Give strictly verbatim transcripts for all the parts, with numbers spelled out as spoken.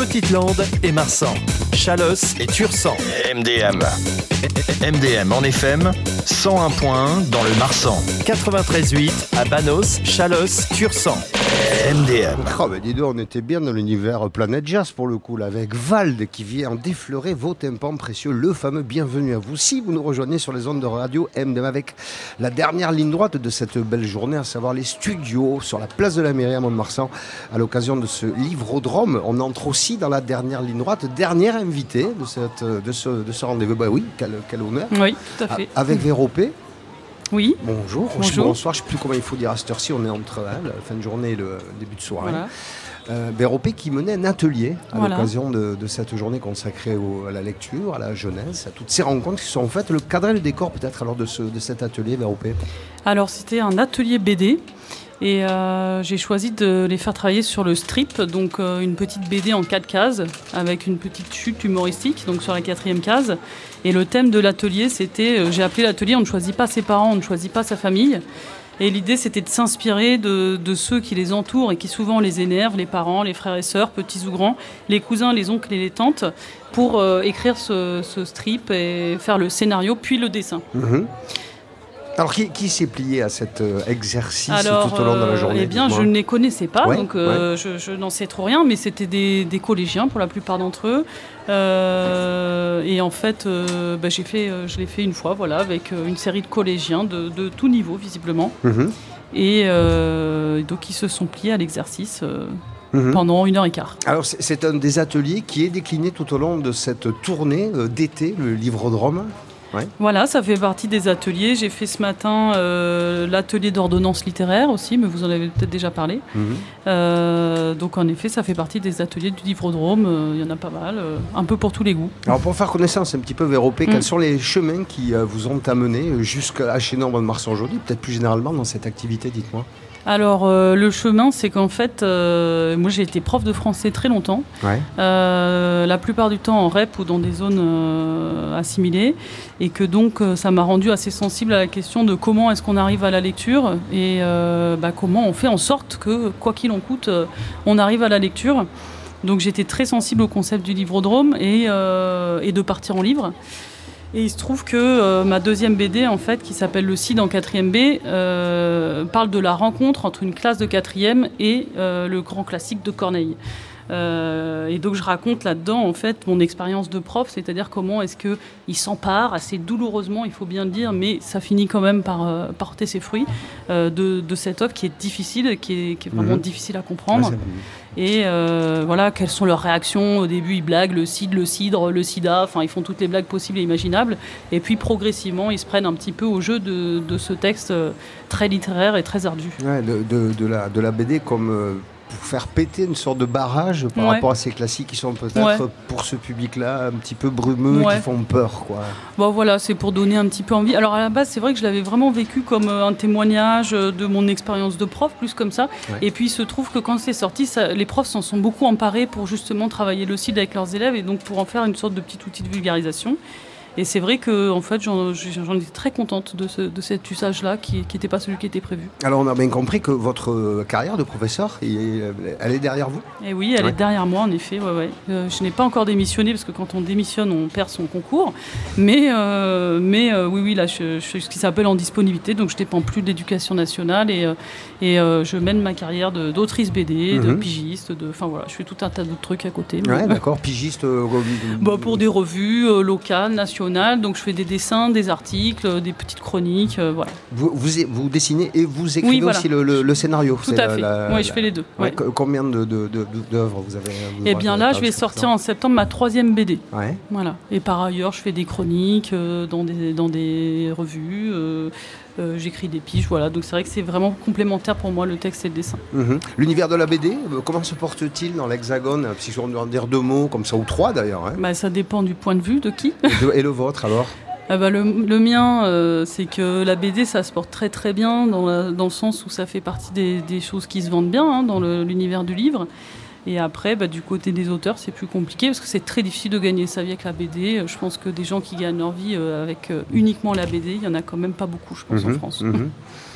Petite-Lande et Marsan, Chalosse et Tursan. M D M. M D M en F M, cent un point un dans le Marsan. quatre-vingt-treize virgule huit à Banos, Chalosse, Tursan. M D M. Oh, ben dis donc, on était bien dans l'univers Planète Jazz pour le coup, là, avec Vald qui vient défleurer vos tympans précieux, le fameux bienvenue à vous. Si vous nous rejoignez sur les ondes de radio M D M avec la dernière ligne droite de cette belle journée, à savoir les studios sur la place de la mairie à Mont-de-Marsan, à l'occasion de ce livrodrome, on entre aussi dans la dernière ligne droite, dernière invitée de, cette, de, ce, de ce rendez-vous. Bah oui, quel, quel honneur. Oui, tout à fait. Avec Véropé. Oui. Bonjour. Bonjour. Bonsoir. Je ne sais plus comment il faut dire à cette heure-ci. On est entre hein, la fin de journée et le début de soirée. Voilà. Euh, Véropé qui menait un atelier à Voilà. l'occasion de, de cette journée consacrée au, à la lecture, à la jeunesse, à toutes ces rencontres qui sont faites. Le cadre et le décor peut-être alors de, ce, de cet atelier, Véropé. Alors, c'était un atelier B D. Et euh, j'ai choisi de les faire travailler sur le strip, donc euh, une petite B D en quatre cases, avec une petite chute humoristique, donc sur la quatrième case. Et le thème de l'atelier, c'était, euh, j'ai appelé l'atelier « On ne choisit pas ses parents, on ne choisit pas sa famille ». Et l'idée, c'était de s'inspirer de, de ceux qui les entourent et qui souvent les énervent, les parents, les frères et sœurs, petits ou grands, les cousins, les oncles et les tantes, pour euh, écrire ce, ce strip et faire le scénario, puis le dessin. Mmh. Alors, qui, qui s'est plié à cet euh, exercice Alors, tout au long de la journée? euh, eh bien, je ne les connaissais pas, ouais, donc euh, ouais. je, je n'en sais trop rien, mais c'était des, des collégiens pour la plupart d'entre eux. Euh, et en fait, euh, bah, j'ai fait, euh, je l'ai fait une fois, voilà, avec euh, une série de collégiens de, de tout niveau, visiblement. Mmh. Et euh, donc, ils se sont pliés à l'exercice euh, Mmh. pendant une heure et quart. Alors, c'est, c'est un des ateliers qui est décliné tout au long de cette tournée euh, d'été, le livrodrome. Ouais. Voilà, ça fait partie des ateliers. J'ai fait ce matin euh, l'atelier d'ordonnance littéraire aussi, mais vous en avez peut-être déjà parlé. Mmh. Euh, donc en effet, ça fait partie des ateliers du livrodrome. Il euh, y en a pas mal, euh, un peu pour tous les goûts. Alors pour faire connaissance un petit peu, Véropé, mmh. quels sont les chemins qui euh, vous ont amené jusqu'à Chénon-Mont-de-Marsan aujourd'hui, peut-être plus généralement dans cette activité, dites-moi. Alors, euh, le chemin, c'est qu'en fait, euh, moi j'ai été prof de français très longtemps, ouais. euh, la plupart du temps en R E P ou dans des zones euh, assimilées, et que donc euh, ça m'a rendu assez sensible à la question de comment est-ce qu'on arrive à la lecture et euh, bah, comment on fait en sorte que, quoi qu'il en coûte, euh, on arrive à la lecture. Donc j'étais très sensible au concept du livrodrome et, euh, et de partir en livre. Et il se trouve que euh, ma deuxième B D, en fait, qui s'appelle Le Cid en quatrième B, euh, parle de la rencontre entre une classe de quatrième et euh, le grand classique de Corneille. Euh, et donc je raconte là-dedans en fait mon expérience de prof, c'est-à-dire comment est-ce qu'il s'empare assez douloureusement, il faut bien le dire, mais ça finit quand même par euh, porter ses fruits, euh, de, de cette œuvre qui est difficile, qui est, qui est vraiment mmh. difficile à comprendre. Ouais, et euh, voilà, quelles sont leurs réactions. Au début, ils blaguent le cid, le cidre, le sida, enfin ils font toutes les blagues possibles et imaginables. Et puis progressivement, ils se prennent un petit peu au jeu de, de ce texte très littéraire et très ardu. Ouais, de, de, de, la, de la B D comme... Euh... pour faire péter une sorte de barrage par ouais. rapport à ces classiques qui sont peut-être ouais. pour ce public-là un petit peu brumeux, ouais. qui font peur, quoi. Bon voilà, c'est pour donner un petit peu envie. Alors à la base, c'est vrai que je l'avais vraiment vécu comme un témoignage de mon expérience de prof, plus comme ça. Ouais. Et puis il se trouve que quand c'est sorti, ça, les profs s'en sont beaucoup emparés pour justement travailler le cid avec leurs élèves et donc pour en faire une sorte de petit outil de vulgarisation. Et c'est vrai que en fait, j'en, j'en étais très contente de, ce, de cet usage-là qui n'était pas celui qui était prévu. Alors on a bien compris que votre carrière de professeur, elle est derrière vous ? Et oui, elle ouais. est derrière moi en effet. Ouais, ouais. Euh, je n'ai pas encore démissionné parce que quand on démissionne, on perd son concours. Mais, euh, mais euh, oui, oui, là, je, je fais ce qui s'appelle en disponibilité, donc je ne dépends plus de l'éducation nationale et, euh, et euh, je mène ma carrière de, d'autrice B D, mm-hmm. de pigiste, de, enfin voilà, je fais tout un tas d'autres trucs à côté. Ouais, mais, d'accord, pigiste. Euh, bah, pour des revues euh, locales, nationales. Donc je fais des dessins, des articles, des petites chroniques, euh, voilà. Vous, vous, vous dessinez et vous écrivez oui, voilà. aussi le, le, le scénario. Tout à fait. La, oui, la, je fais les deux. Ouais. Ouais. Combien de, de, de, d'œuvres vous avez vous Eh bien là, je vais sortir en septembre ma troisième B D. Ouais. Voilà. Et par ailleurs, je fais des chroniques euh, dans, des, dans des revues. Euh, Euh, j'écris des piges, voilà. Donc c'est vrai que c'est vraiment complémentaire pour moi le texte et le dessin. Mmh. L'univers de la B D, comment se porte-t-il dans l'Hexagone? Si je dois en dire deux mots, comme ça, ou trois d'ailleurs. Hein. Bah, ça dépend du point de vue de qui. Et, de, et le vôtre alors? Ah bah, le, le mien, euh, c'est que la B D, ça se porte très très bien dans, la, dans le sens où ça fait partie des, des choses qui se vendent bien hein, dans le, l'univers du livre. Et après, bah, du côté des auteurs, c'est plus compliqué parce que c'est très difficile de gagner sa vie avec la B D. Je pense que des gens qui gagnent leur vie euh, avec euh, uniquement la B D, il n'y en a quand même pas beaucoup, je pense, mmh, en France. Mmh.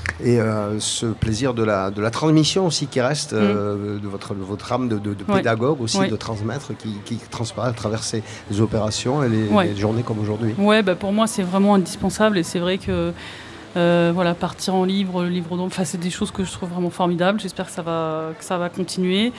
Et euh, ce plaisir de la, de la transmission aussi qui reste, mmh. euh, de, votre, de votre âme de, de, de pédagogue oui. aussi, oui. de transmettre, qui, qui transparaît à travers ces les opérations et les, ouais. les journées comme aujourd'hui. Oui, bah pour moi c'est vraiment indispensable et c'est vrai que euh, voilà, partir en livre, le livre d'ombre, c'est des choses que je trouve vraiment formidables. J'espère que ça va, que ça va continuer.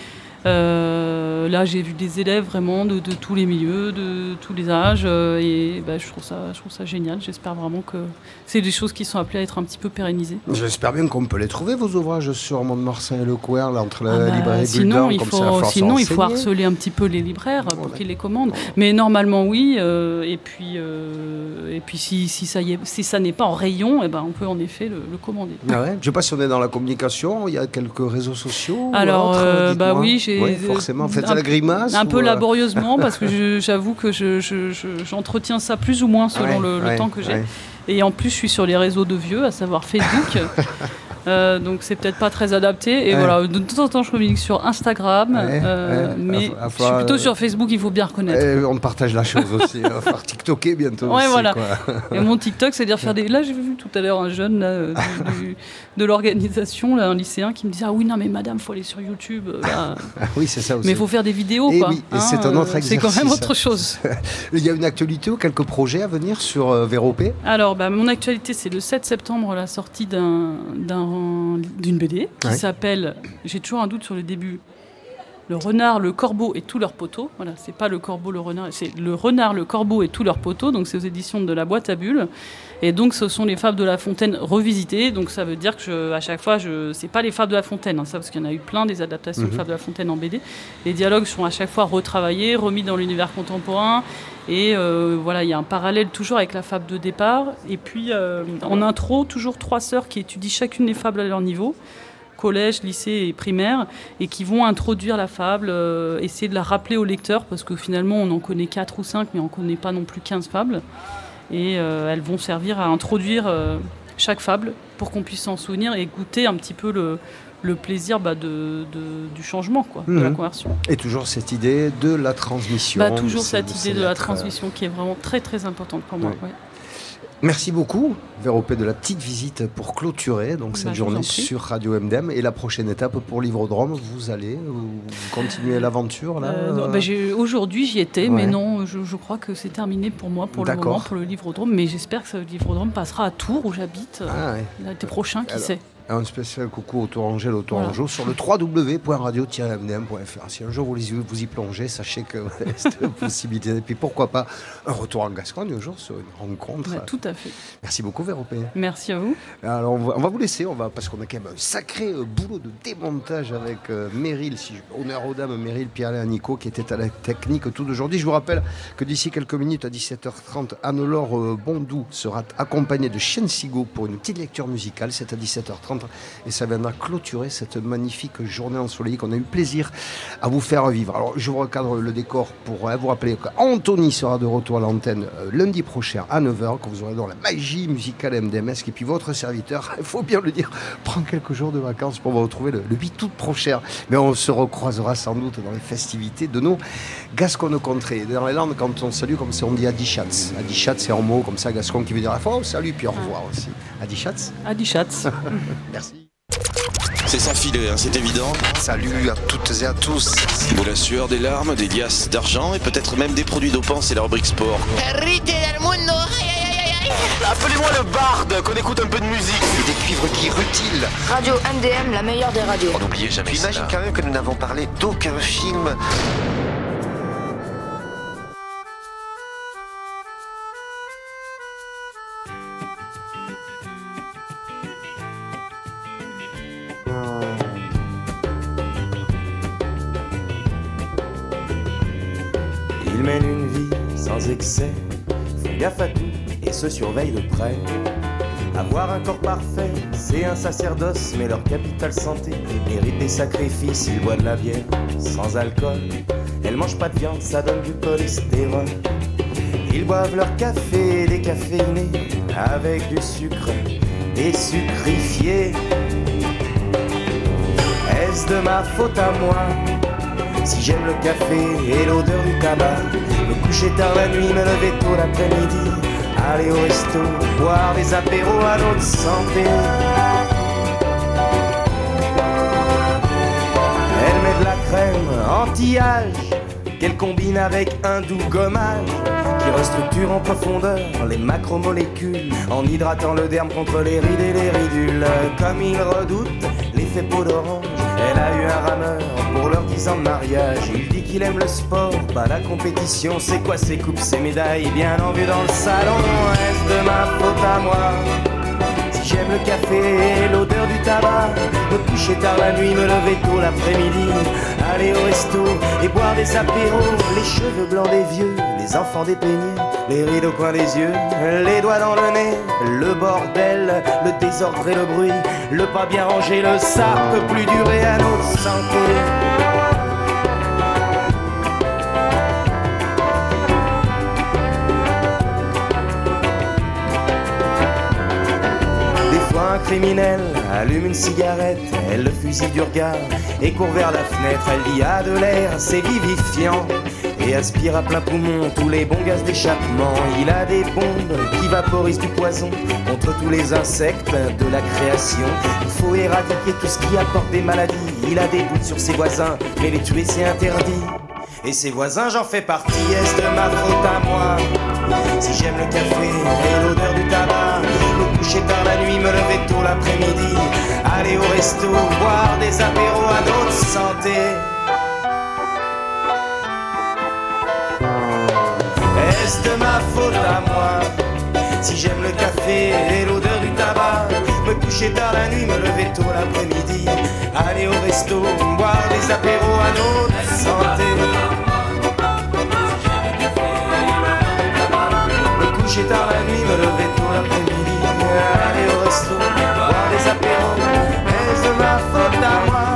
Euh, là, j'ai vu des élèves vraiment de, de tous les milieux, de tous les âges, euh, et bah, je trouve ça, je trouve ça génial. J'espère vraiment que c'est des choses qui sont appelées à être un petit peu pérennisées. J'espère bien qu'on peut les trouver, vos ouvrages sur Mont-de-Marsan et Le Couer, là, entre la ah bah, librairie sinon, Bulldog, il comme faut, ça, sinon il faut harceler un petit peu les libraires pour ouais. qu'ils les commandent. Mais normalement, oui. Euh, et puis, euh, et puis si, si, ça y est, si ça n'est pas en rayon, eh ben, on peut en effet le, le commander. Ah ouais. Je ne sais pas si on est dans la communication. Il y a quelques réseaux sociaux. Alors, autres, euh, bah oui, j'ai. Oui, forcément, faites un, la grimace. Un ou... peu laborieusement, parce que je, j'avoue que je, je, je, j'entretiens ça plus ou moins selon ouais, le, le ouais, temps que j'ai. Ouais. Et en plus, je suis sur les réseaux de vieux, à savoir Facebook. Euh, donc c'est peut-être pas très adapté et ouais. voilà, de temps en temps je communique sur Instagram ouais, euh, ouais. mais à, à je suis plutôt euh, sur Facebook, il faut bien reconnaître. Et on partage la chose aussi, on va faire TikToker bientôt ouais, aussi, voilà. quoi. Et mon TikTok, c'est-à-dire faire des... Là j'ai vu tout à l'heure un jeune là, du, du, de l'organisation, là, un lycéen qui me disait ah oui non mais madame faut aller sur YouTube là. Oui c'est ça aussi. Mais il faut faire des vidéos et quoi. Oui, et hein, c'est un autre exercice. C'est quand même autre chose. Il y a une actualité ou quelques projets à venir sur euh, Véropé? Alors bah, mon actualité c'est le sept septembre la sortie d'un, d'un d'une B D qui ouais. s'appelle, j'ai toujours un doute sur le début, Le renard, le corbeau et tous leurs poteaux. Voilà, c'est pas le corbeau, le renard, c'est le renard, le corbeau et tous leurs poteaux. Donc c'est aux éditions de la Boîte à Bulles. Et donc ce sont les fables de La Fontaine revisitées. Donc ça veut dire que je, à chaque fois, je, c'est pas les fables de La Fontaine, hein, ça, parce qu'il y en a eu plein des adaptations mmh. de fables de La Fontaine en B D. Les dialogues sont à chaque fois retravaillés, remis dans l'univers contemporain. Et euh, voilà, il y a un parallèle toujours avec la fable de départ. Et puis euh, en intro, toujours trois sœurs qui étudient chacune les fables à leur niveau. Collège, lycée et primaire, et qui vont introduire la fable, euh, essayer de la rappeler au lecteur, parce que finalement on en connaît quatre ou cinq, mais on ne connaît pas non plus quinze fables. Et euh, elles vont servir à introduire euh, chaque fable pour qu'on puisse s'en souvenir et goûter un petit peu le, le plaisir bah, de, de, du changement, quoi, mmh. de la conversion. Et toujours cette idée de la transmission. Bah, toujours cette idée de la transmission qui est vraiment très très importante pour moi. Ouais. Ouais. Merci beaucoup, Véropé, de la petite visite pour clôturer donc, cette bah, journée sur Radio M D M. Et la prochaine étape pour Livrodrome, vous allez vous continuez l'aventure là euh, non, bah, j'ai, Aujourd'hui, j'y étais, ouais. mais non, je, je crois que c'est terminé pour moi pour D'accord. le moment, pour le Livrodrome. Mais j'espère que ce Livrodrome passera à Tours, où j'habite, ah, ouais. l'été prochain, qui Alors. sait. Un spécial coucou au Tourangeau, au Tourangeau, voilà. sur le w w w point radio tiret m d m point f r. Si un jour vous, vous y plongez, sachez que c'est une possibilité. Et puis pourquoi pas un retour en Gascogne un jour sur une rencontre. Ouais, tout à fait. Merci beaucoup, Véropé. Merci à vous. Alors on va, on va vous laisser, on va, parce qu'on a quand même un sacré euh, boulot de démontage avec euh, Meryl, si je, honneur aux dames, Meryl, Pierre-Alain Nico, qui était à la technique tout d'aujourd'hui. Je vous rappelle que d'ici quelques minutes, à dix-sept heures trente, Anne-Laure euh, Bondou sera accompagnée de Chien Sigo pour une petite lecture musicale. C'est à dix-sept heures trente. Et ça viendra clôturer cette magnifique journée ensoleillée qu'on a eu plaisir à vous faire vivre. Alors, je vous recadre le décor pour hein, vous rappeler qu'Anthony sera de retour à l'antenne euh, lundi prochain à neuf heures, quand vous aurez dans la magie musicale M D M S. Et puis, votre serviteur, il faut bien le dire, prend quelques jours de vacances pour vous retrouver le, le huit août prochain. Mais on se recroisera sans doute dans les festivités de nos Gasconnes-Contrées. Dans les Landes, quand on salue, comme ça, on dit Adichatz. Adichatz, c'est un mot comme ça, Gascon, qui veut dire à la fois, oh, salut, puis au revoir aussi. Adichatz. Adichatz. Merci. C'est sans filet, hein, c'est évident. Salut à toutes et à tous. De la sueur, des larmes, des liasses d'argent et peut-être même des produits dopants, c'est la rubrique sport. Appelez-moi le barde, qu'on écoute un peu de musique. Et des cuivres qui rutilent. Radio M D M, la meilleure des radios. On n'oubliez jamais ça. Imagine quand même que nous n'avons parlé d'aucun film. Il mène une vie sans excès, fait gaffe à tout et se surveille de près. Avoir un corps parfait, c'est un sacerdoce, mais leur capitale santé mérite des sacrifices. Ils boivent de la bière sans alcool, elles mangent pas de viande, ça donne du cholestérol. Ils boivent leur café décaféiné, avec du sucre et sucrifié. Est-ce de ma faute à moi si j'aime le café et l'odeur du tabac, me coucher tard la nuit, me lever tôt l'après-midi, aller au resto, boire des apéros à notre santé? crème anti-âge qu'elle combine avec un doux gommage qui restructure en profondeur les macromolécules en hydratant le derme contre les rides et les ridules. Comme il redoute l'effet peau d'orange, elle a eu un rameur pour leurs dix ans de mariage. Il dit qu'il aime le sport, pas la compétition. C'est quoi ses coupes, ses médailles, bien en vue dans le salon? Est-ce de ma faute à moi si j'aime le café et l'odeur du tabac? Me coucher tard la nuit, me lever tôt l'après-midi, aller au resto et boire des apéros. Les cheveux blancs des vieux, les enfants dépeignés, les rides au coin des yeux, les doigts dans le nez, le bordel, le désordre et le bruit, le pas bien rangé, le ça peut plus durer à notre santé. Un criminel allume une cigarette, elle le fusille du regard et court vers la fenêtre. Elle dit à de l'air, c'est vivifiant, et aspire à plein poumon tous les bons gaz d'échappement. Il a des bombes qui vaporisent du poison contre tous les insectes de la création. Il faut éradiquer tout ce qui apporte des maladies. Il a des doutes sur ses voisins, mais les tuer c'est interdit. Et ses voisins, j'en fais partie, est-ce de ma faute à moi si j'aime le café et l'odeur du tabac? Me coucher tard la nuit, me lever tôt l'après-midi, aller au resto, boire des apéros à notre santé. Est-ce de ma faute à moi si j'aime le café et l'odeur du tabac? Me coucher tard la nuit, me lever tôt l'après-midi, aller au resto, boire des apéros à notre santé. Me coucher tard la nuit, me lever tôt l'après-midi, aller au resto, boire des apéros. Est-ce de ma faute à moi